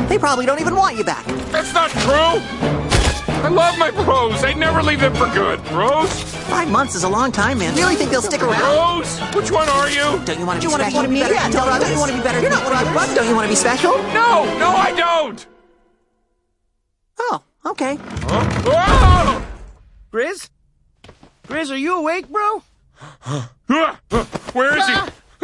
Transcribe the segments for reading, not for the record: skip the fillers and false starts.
They probably don't even want you back. That's not true! I love my bros. I'd never leave them for good. Bros? 5 months is a long time, man. Really think they'll stick around? Bros? Which one are you? Don't you want to be special? Want to be better? Yeah, don't you want to be better? You're not one of the brothers. Don't you want to be special? No, I don't! Oh, okay. Oh! Grizz? Grizz, are you awake, bro? Where is he?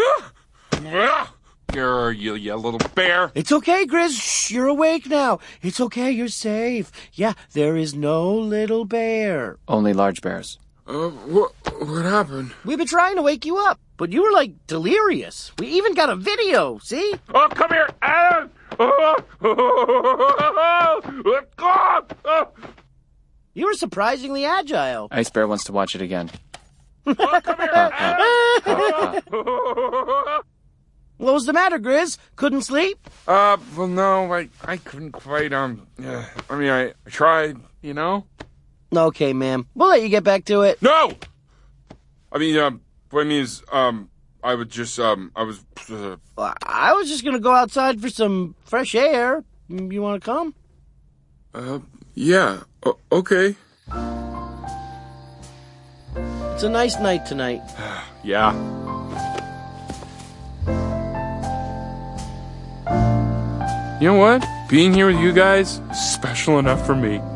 You little bear. It's okay, Grizz. Shh, you're awake now. It's okay, you're safe. Yeah, there is no little bear. Only large bears. What happened? We've been trying to wake you up, but you were, like, delirious. We even got a video, see? Oh, come here! You were surprisingly agile. Ice Bear wants to watch it again. Oh, come here! What was the matter, Grizz? Couldn't sleep? Well, no, I couldn't quite, I tried, you know? Okay, ma'am. We'll let you get back to it. No! I was just, I was just gonna go outside for some fresh air. You wanna come? Yeah, okay. It's a nice night tonight. Yeah. You know what? Being here with you guys is special enough for me.